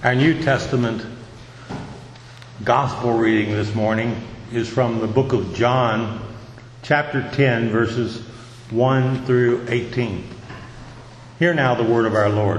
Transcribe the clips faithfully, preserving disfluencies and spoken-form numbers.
Our New Testament gospel reading this morning is from the book of John, chapter ten, verses one through eighteen. Hear now the word of our Lord.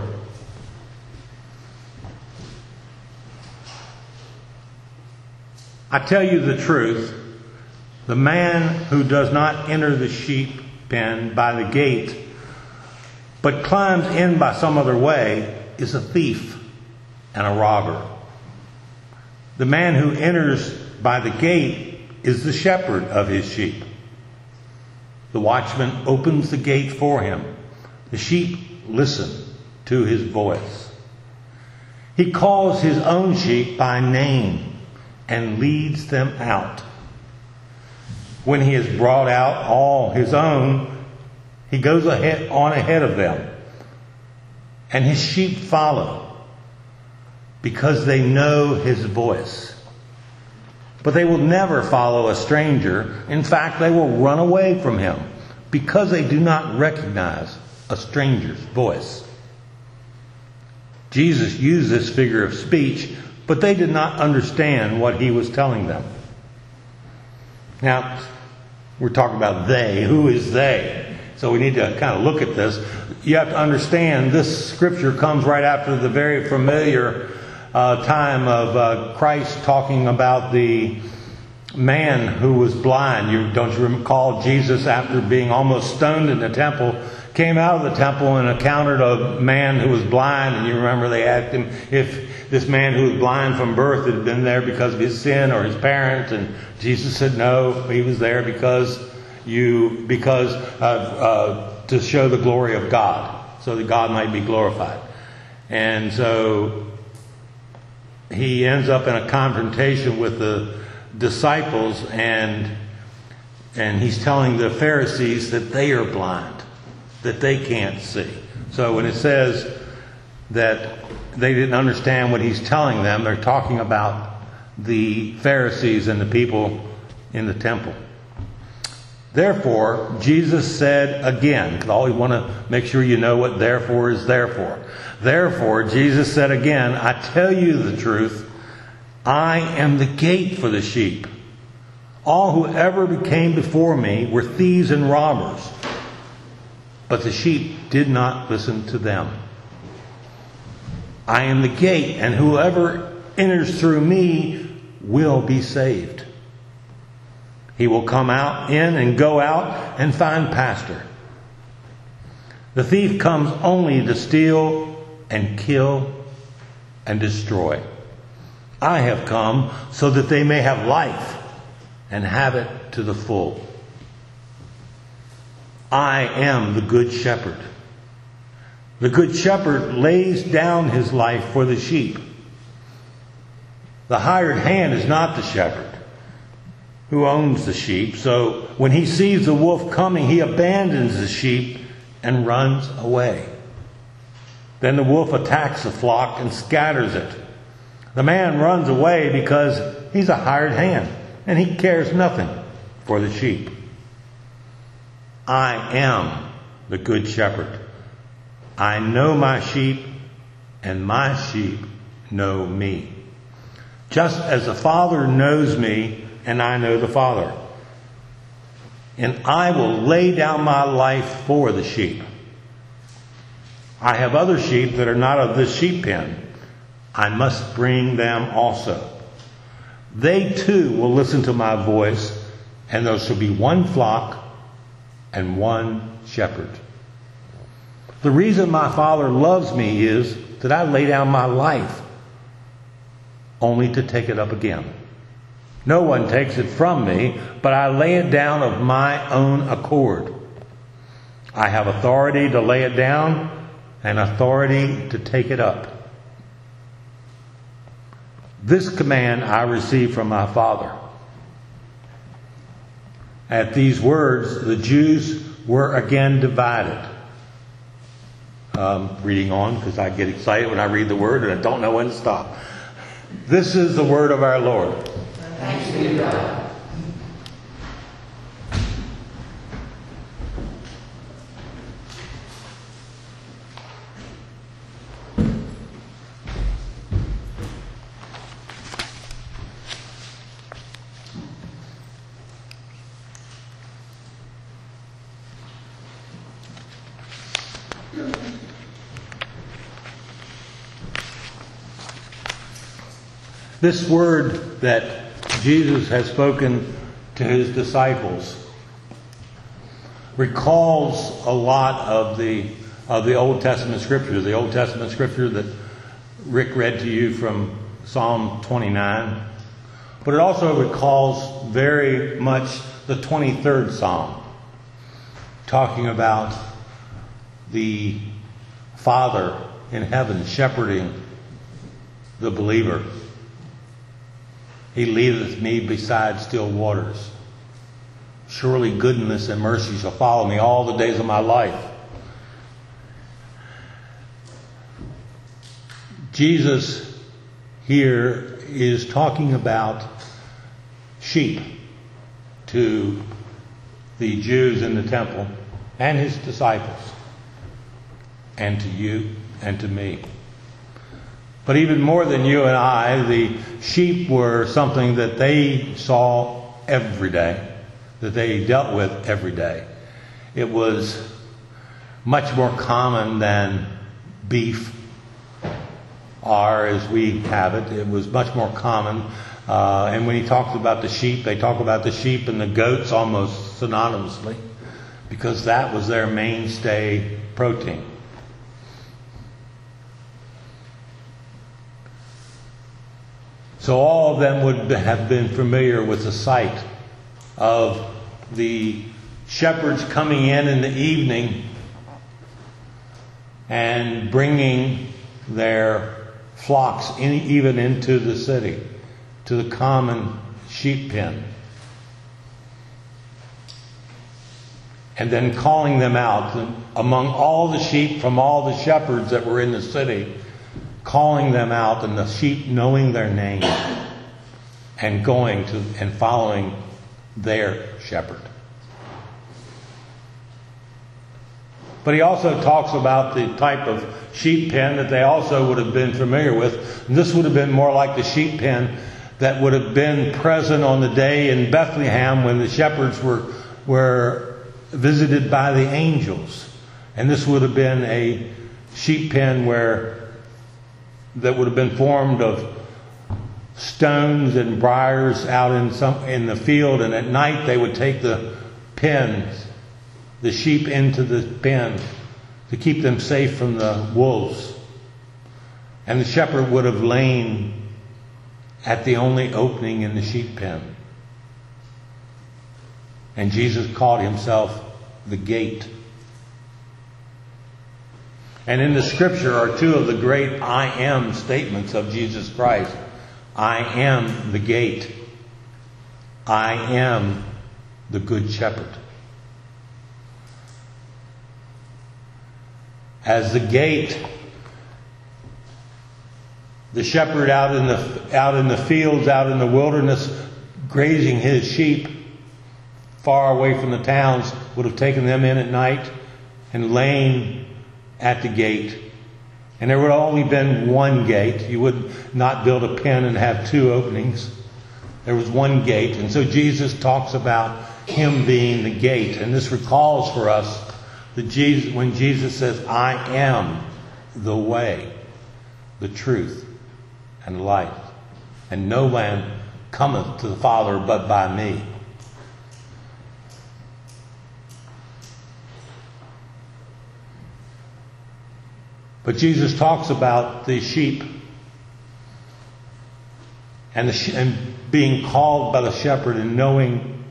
I tell you the truth, the man who does not enter the sheep pen by the gate, but climbs in by some other way, is a thief and a robber. The man who enters by the gate is the shepherd of his sheep. The watchman opens the gate for him. The sheep listen to his voice. He calls his own sheep by name and leads them out. When he has brought out all his own, he goes ahead, on ahead of them, and his sheep follow, because they know his voice. But they will never follow a stranger. In fact, they will run away from him, because they do not recognize a stranger's voice. Jesus used this figure of speech, but they did not understand what he was telling them. Now, we're talking about they. Who is they? So we need to kind of look at this. You have to understand this scripture comes right after the very familiar uh, time of uh, Christ talking about the man who was blind. You don't you recall Jesus, after being almost stoned in the temple, came out of the temple and encountered a man who was blind, and you remember they asked him if this man who was blind from birth had been there because of his sin or his parents, and Jesus said no, he was there because you because uh, uh, to show the glory of God, so that God might be glorified. And so he ends up in a confrontation with the disciples, and and he's telling the Pharisees that they are blind, that they can't see. So when it says that they didn't understand what he's telling them, they're talking about the Pharisees and the people in the temple. Therefore, Jesus said again, because I always want to make sure you know what therefore is therefore. Therefore, Jesus said again, I tell you the truth, I am the gate for the sheep. All who ever came before me were thieves and robbers, but the sheep did not listen to them. I am the gate, and whoever enters through me will be saved. He will come out in and go out and find pasture. The thief comes only to steal and kill and destroy. I have come so that they may have life and have it to the full. I am the good shepherd. The good shepherd lays down his life for the sheep. The hired hand is not the shepherd who owns the sheep. So when he sees the wolf coming, he abandons the sheep and runs away. Then the wolf attacks the flock and scatters it. The man runs away because he's a hired hand and he cares nothing for the sheep. I am the good shepherd. I know my sheep, and my sheep know me. Just as the Father knows me, and I know the Father. And I will lay down my life for the sheep. I have other sheep that are not of this sheep pen. I must bring them also. They too will listen to my voice, and there shall be one flock and one shepherd. The reason my Father loves me is that I lay down my life only to take it up again. No one takes it from me, but I lay it down of my own accord. I have authority to lay it down and authority to take it up. This command I received from my Father. At these words, the Jews were again divided. Um, reading on, because I get excited when I read the word and I don't know when to stop. This is the word of our Lord. Thanks be to God. This word that Jesus has spoken to his disciples recalls a lot of the of the Old Testament scripture. The Old Testament scripture that Rick read to you from Psalm twenty-nine. But it also recalls very much the twenty-third Psalm, talking about the Father in heaven shepherding the believer. He leadeth me beside still waters. Surely goodness and mercy shall follow me all the days of my life. Jesus here is talking about sheep to the Jews in the temple and his disciples, and to you and to me. But even more than you and I, the sheep were something that they saw every day, that they dealt with every day. It was much more common than beef are as we have it. It was much more common. Uh, and when he talks about the sheep, they talk about the sheep and the goats almost synonymously, because that was their mainstay protein. So all of them would have been familiar with the sight of the shepherds coming in in the evening and bringing their flocks in, even into the city, to the common sheep pen. And then calling them out among all the sheep from all the shepherds that were in the city, calling them out, and the sheep knowing their name and going to and following their shepherd. But he also talks about the type of sheep pen that they also would have been familiar with. And this would have been more like the sheep pen that would have been present on the day in Bethlehem when the shepherds were were visited by the angels. And this would have been a sheep pen where that would have been formed of stones and briars out in some in the field, and at night they would take the pens, the sheep into the pen to keep them safe from the wolves. And the shepherd would have lain at the only opening in the sheep pen. And Jesus called himself the gate. And in the scripture are two of the great I am statements of Jesus Christ. I am the gate. I am the good shepherd. As the gate, the shepherd out in the out in the fields, out in the wilderness, grazing his sheep far away from the towns, would have taken them in at night and lain at the gate. And there would have only been one gate. You would not build a pen and have two openings. There was one gate. And so Jesus talks about him being the gate. And this recalls for us that Jesus, when Jesus says, I am the way, the truth, and life, and no man cometh to the Father but by me. But Jesus talks about the sheep and, the sh- and being called by the shepherd and knowing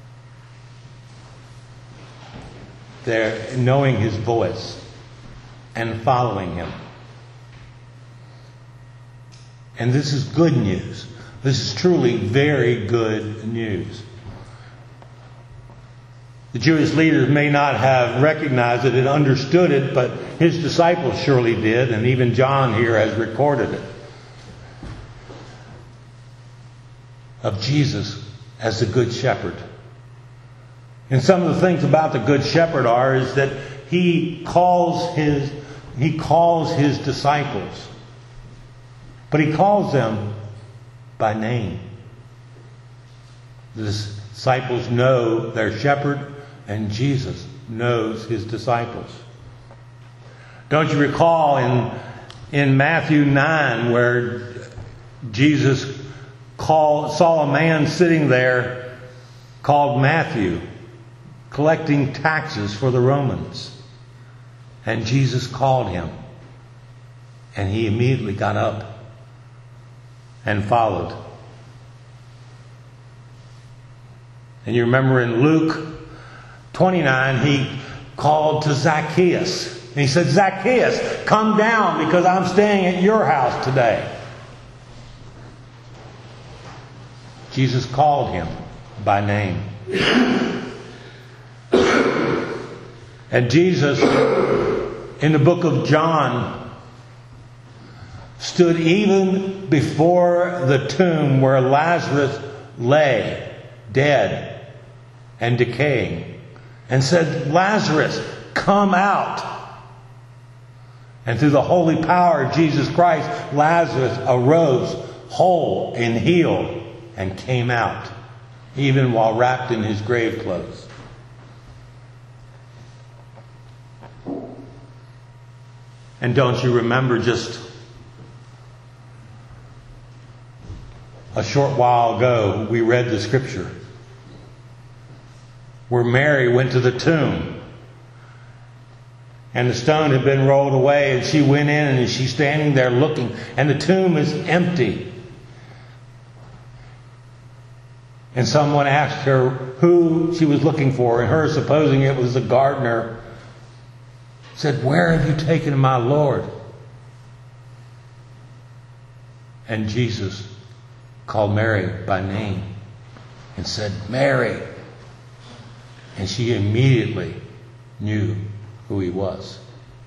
their, knowing his voice and following him. And this is good news. This is truly very good news. The Jewish leaders may not have recognized it and understood it, but his disciples surely did, and even John here has recorded it. Of Jesus as the Good Shepherd. And some of the things about the Good Shepherd are is that he calls his he calls his disciples, but he calls them by name. The disciples know their shepherd, and Jesus knows his disciples. Don't you recall in in Matthew nine where Jesus called, saw a man sitting there called Matthew, collecting taxes for the Romans. And Jesus called him. And he immediately got up and followed. And you remember in Luke twenty-nine, he called to Zacchaeus. And he said, Zacchaeus, come down because I'm staying at your house today. Jesus called him by name. And Jesus, in the book of John, stood even before the tomb where Lazarus lay, dead and decaying, and said, Lazarus, come out. And through the holy power of Jesus Christ, Lazarus arose whole and healed and came out, even while wrapped in his grave clothes. And don't you remember just a short while ago we read the scripture where Mary went to the tomb and the stone had been rolled away and she went in and she's standing there looking and the tomb is empty. And someone asked her who she was looking for, and her, supposing it was the gardener, said, where have you taken my Lord? And Jesus called Mary by name and said, Mary. And she immediately knew who he was.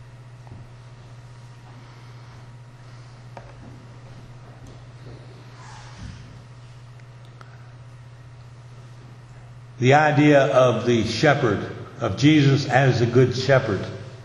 The idea of the shepherd, of Jesus as a good shepherd,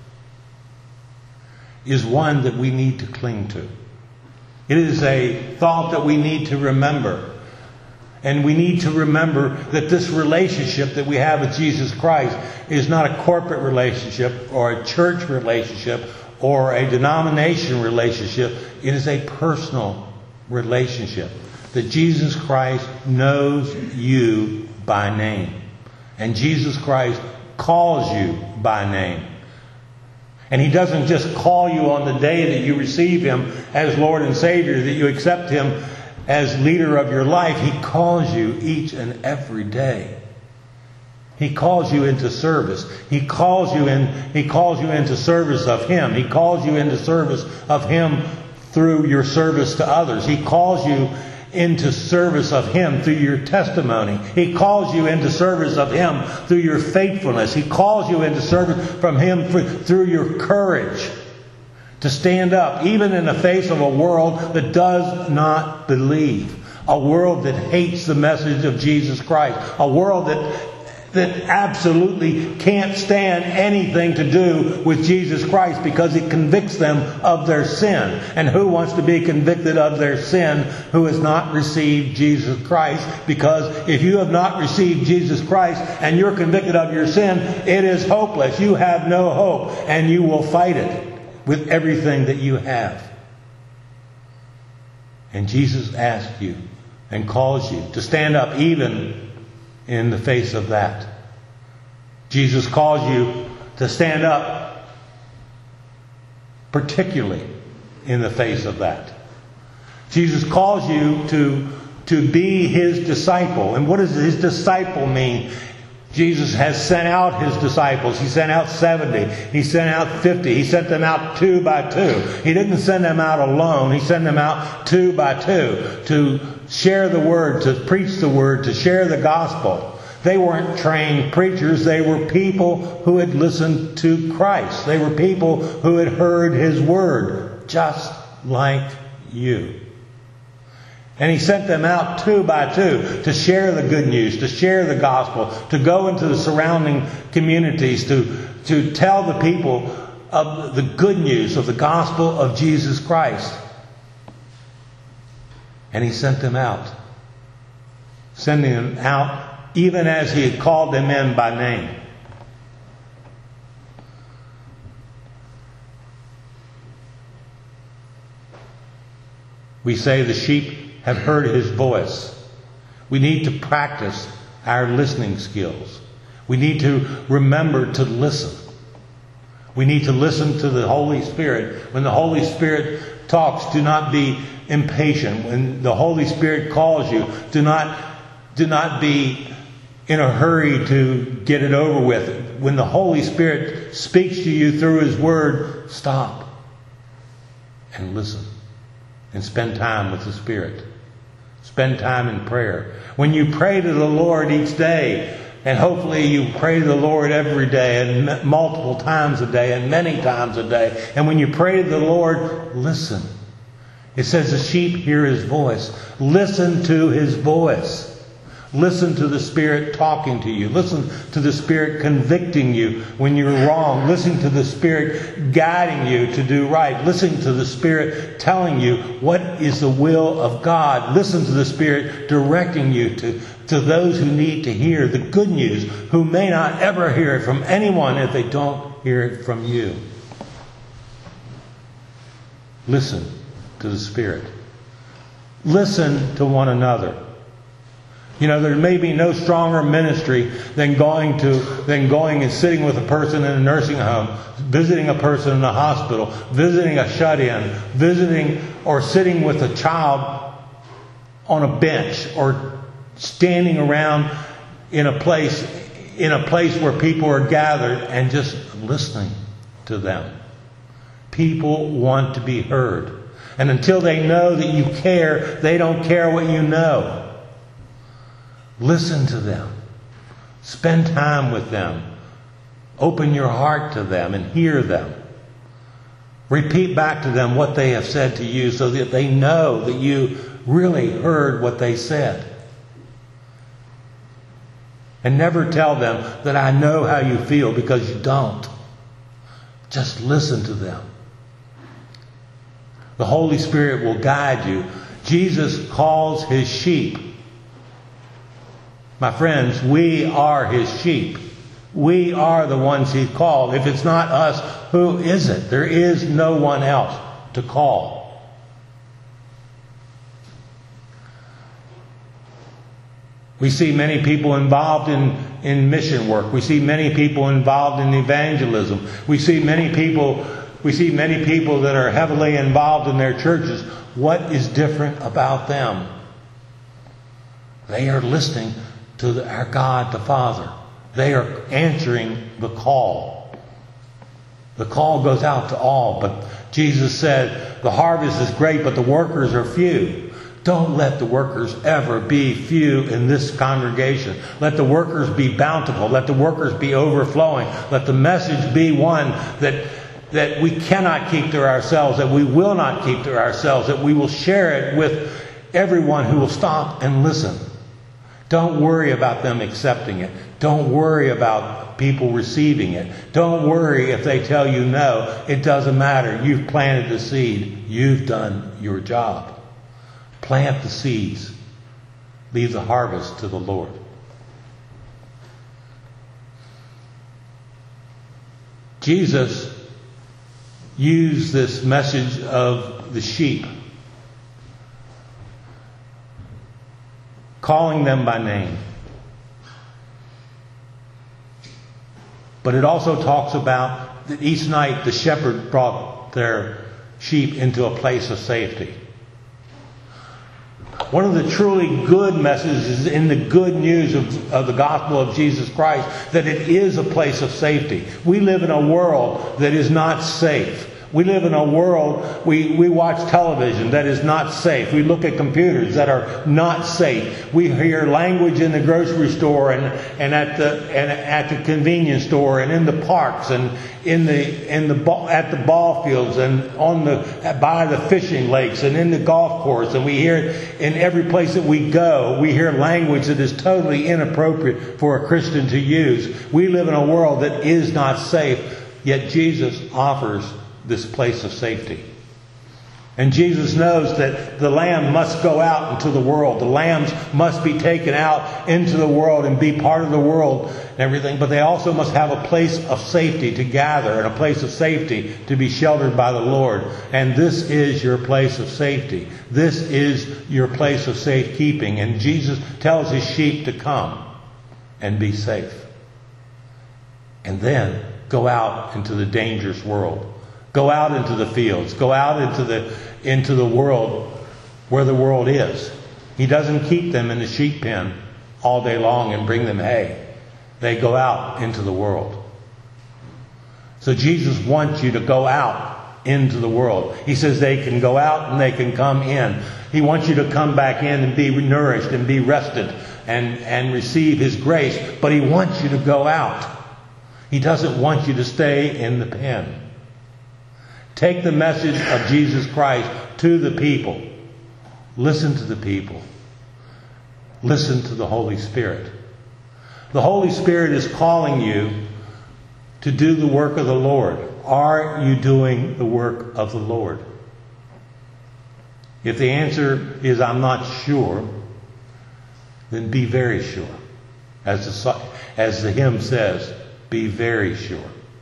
is one that we need to cling to. It is a thought that we need to remember. And we need to remember that this relationship that we have with Jesus Christ is not a corporate relationship or a church relationship or a denomination relationship. It is a personal relationship. That Jesus Christ knows you by name. And Jesus Christ calls you by name. And He doesn't just call you on the day that you receive Him as Lord and Savior, that you accept Him as leader of your life. He calls you each and every day. He calls you into service. He calls you in, He calls you into service of Him. He calls you into service of Him through your service to others. He calls you into service of Him through your testimony. He calls you into service of Him through your faithfulness. He calls you into service from Him through your courage to stand up, even in the face of a world that does not believe. A world that hates the message of Jesus Christ. A world that that absolutely can't stand anything to do with Jesus Christ because it convicts them of their sin. And who wants to be convicted of their sin who has not received Jesus Christ? Because if you have not received Jesus Christ and you're convicted of your sin, it is hopeless. You have no hope, and you will fight it with everything that you have. And Jesus asks you and calls you to stand up even in the face of that. Jesus calls you to stand up particularly in the face of that. Jesus calls you to, to be His disciple. And what does His disciple mean? Jesus has sent out His disciples. He sent out seventy. He sent out fifty. He sent them out two by two. He didn't send them out alone. He sent them out two by two to share the Word, to preach the Word, to share the gospel. They weren't trained preachers. They were people who had listened to Christ. They were people who had heard His Word, just like you. And He sent them out two by two to share the good news, to share the gospel, to go into the surrounding communities, to, to tell the people of the good news of the gospel of Jesus Christ. And He sent them out, sending them out even as He had called them in by name. We say the sheep have heard his voice. We need to practice our listening skills. We need to remember to listen. We need to listen to the Holy Spirit. When the Holy Spirit talks, do not be impatient. When the Holy Spirit calls you, do not, do not be in a hurry to get it over with. When the Holy Spirit speaks to you through His Word, stop and listen and spend time with the Spirit. Spend time in prayer. When you pray to the Lord each day, and hopefully you pray to the Lord every day and multiple times a day and many times a day, and when you pray to the Lord, listen. It says the sheep hear His voice. Listen to His voice. Listen to the Spirit talking to you. Listen to the Spirit convicting you when you're wrong. Listen to the Spirit guiding you to do right. Listen to the Spirit telling you what is the will of God. Listen to the Spirit directing you to, to those who need to hear the good news, who may not ever hear it from anyone if they don't hear it from you. Listen to the Spirit. Listen to one another. You know, there may be no stronger ministry than going to than going and sitting with a person in a nursing home, visiting a person in a hospital, visiting a shut-in, visiting or sitting with a child on a bench, or standing around in a place in a place where people are gathered and just listening to them. People want to be heard. And until they know that you care, they don't care what you know. Listen to them. Spend time with them. Open your heart to them and hear them. Repeat back to them what they have said to you so that they know that you really heard what they said. And never tell them that I know how you feel, because you don't. Just listen to them. The Holy Spirit will guide you. Jesus calls His sheep. My friends, we are His sheep. We are the ones He called. If it's not us, who is it? There is no one else to call. We see many people involved in, in mission work. We see many people involved in evangelism. We see many people, we see many people that are heavily involved in their churches. What is different about them? They are listening to the, our God the Father. They are answering the call. The call goes out to all, but Jesus said, the harvest is great, but the workers are few. Don't let the workers ever be few in this congregation. Let the workers be bountiful. Let the workers be overflowing. Let the message be one that, that we cannot keep to ourselves, that we will not keep to ourselves, that we will share it with everyone who will stop and listen. Don't worry about them accepting it. Don't worry about people receiving it. Don't worry if they tell you no. It doesn't matter. You've planted the seed. You've done your job. Plant the seeds. Leave the harvest to the Lord. Jesus used this message of the sheep, calling them by name. But it also talks about that each night the shepherd brought their sheep into a place of safety. One of the truly good messages in the good news of, of the gospel of Jesus Christ, that it is a place of safety. We live in a world that is not safe. We live in a world, we, we watch television that is not safe. We look at computers that are not safe. We hear language in the grocery store and, and at the and at the convenience store and in the parks and in the in the at the ball fields and on the by the fishing lakes and in the golf course, and we hear it in every place that we go. We hear language that is totally inappropriate for a Christian to use. We live in a world that is not safe, yet Jesus offers this place of safety. And Jesus knows that the lamb must go out into the world. The lambs must be taken out into the world and be part of the world and everything. But they also must have a place of safety to gather and a place of safety to be sheltered by the Lord. And this is your place of safety. This is your place of safekeeping. And Jesus tells his sheep to come and be safe. And then go out into the dangerous world. Go out into the fields. Go out into the into the world where the world is. He doesn't keep them in the sheep pen all day long and bring them hay. They go out into the world. So Jesus wants you to go out into the world. He says they can go out and they can come in. He wants you to come back in and be nourished and be rested and, and receive his grace. But he wants you to go out. He doesn't want you to stay in the pen. Take the message of Jesus Christ to the people. Listen to the people. Listen to the Holy Spirit. The Holy Spirit is calling you to do the work of the Lord. Are you doing the work of the Lord? If the answer is I'm not sure, then be very sure. As the, as the hymn says, be very sure.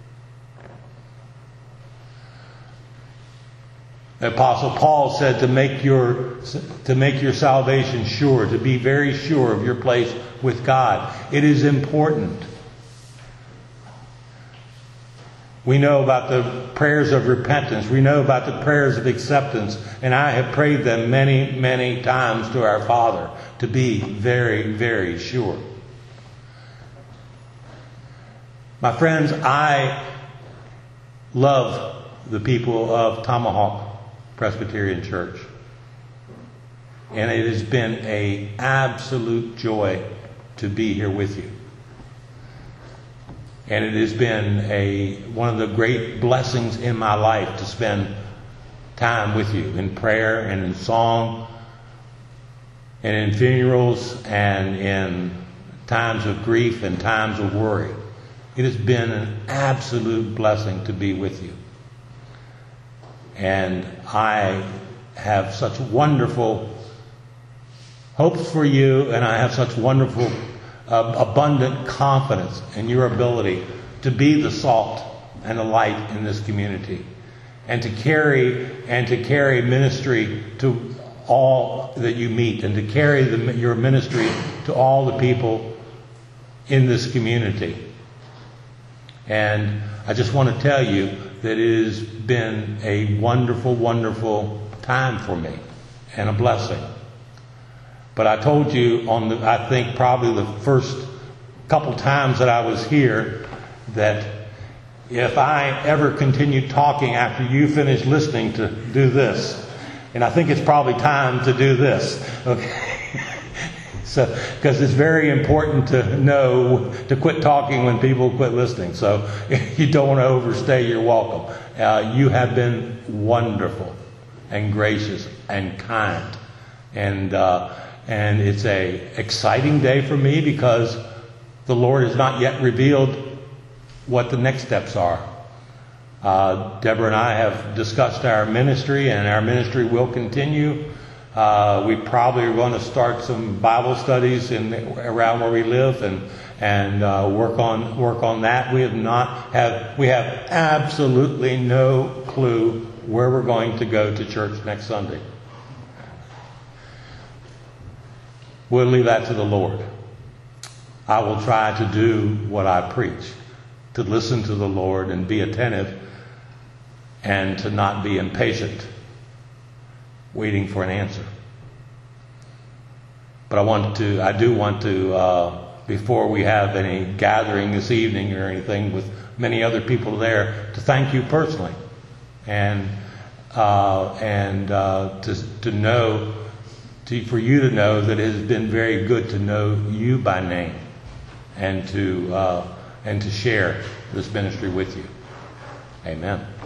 The Apostle Paul said to make your to make your salvation sure, to be very sure of your place with God. It is important. We know about the prayers of repentance. We know about the prayers of acceptance. And I have prayed them many, many times to our Father to be very, very sure. My friends, I love the people of Tomahawk Presbyterian Church. And it has been an absolute joy to be here with you. And it has been a one of the great blessings in my life to spend time with you in prayer and in song and in funerals and in times of grief and times of worry. It has been an absolute blessing to be with you. And I have such wonderful hopes for you, and I have such wonderful, uh, abundant confidence in your ability to be the salt and the light in this community, and to carry and to carry ministry to all that you meet, and to carry the, your ministry to all the people in this community. And I just want to tell you that it has been a wonderful, wonderful time for me and a blessing. But I told you on the, I think probably the first couple times that I was here, that if I ever continued talking after you finished listening, to do this. And I think it's probably time to do this. Okay. So, because it's very important to know to quit talking when people quit listening. So you don't want to overstay your welcome. Uh, you have been wonderful and gracious and kind. And uh, and it's a exciting day for me because the Lord has not yet revealed what the next steps are. Uh, Deborah and I have discussed our ministry, and our ministry will continue. Uh, we probably are going to start some Bible studies in around where we live, and and uh, work on work on that. We have not have we have absolutely no clue where we're going to go to church next Sunday. We'll leave that to the Lord. I will try to do what I preach, to listen to the Lord and be attentive, and to not be impatient, waiting for an answer. But I want to, I do want to, uh, before we have any gathering this evening or anything with many other people there, to thank you personally, and uh, and uh, to to know, to, for you to know that it has been very good to know you by name, and to uh, and to share this ministry with you. Amen.